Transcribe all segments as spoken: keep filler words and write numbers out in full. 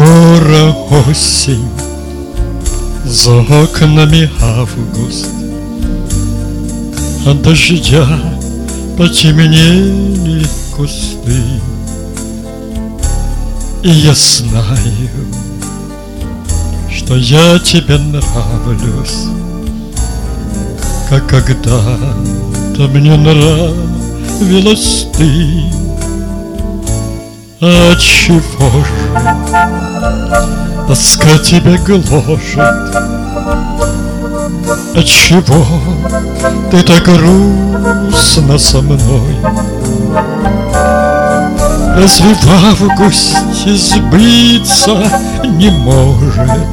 Скоро осень, за окнами август, от дождя потемнели кусты. И я знаю, что я тебе нравлюсь, как когда-то мне нравилась ты. Отчего же тоска тебя гложет? Отчего ты так грустно со мной? Разве в августе сбыться не может,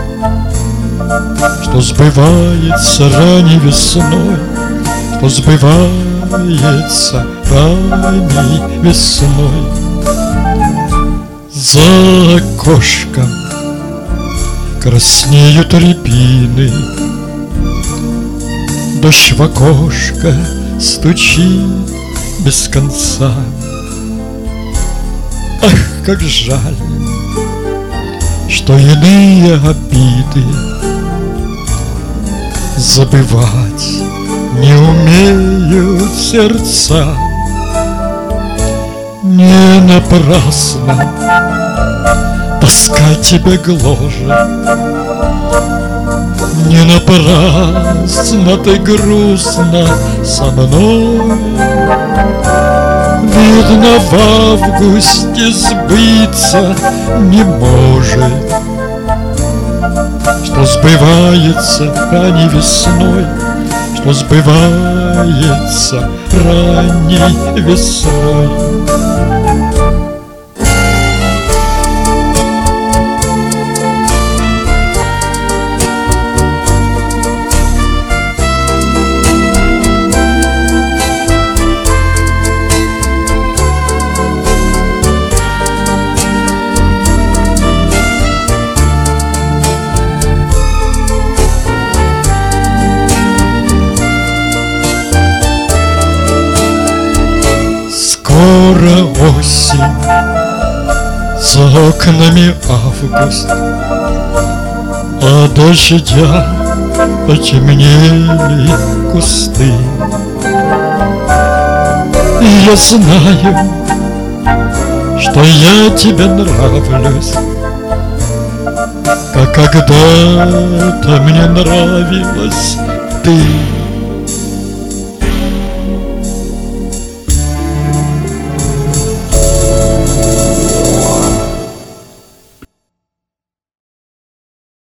что сбывается ранней весной, что сбывается ранней весной? За окошком краснеют рябины, дождь в окошко стучит без конца. Ах, как жаль, что иные обиды забывать не умеют сердца. Не напрасно тоска тебя гложет, не напрасно ты грустна со мной. Видно, в августе сбыться не может, что сбывается ранней весной, что сбывается ранней весной. Скоро осень, за окнами август, от дождя потемнели кусты. И я знаю, что я тебе нравлюсь, как когда-то мне нравилась ты.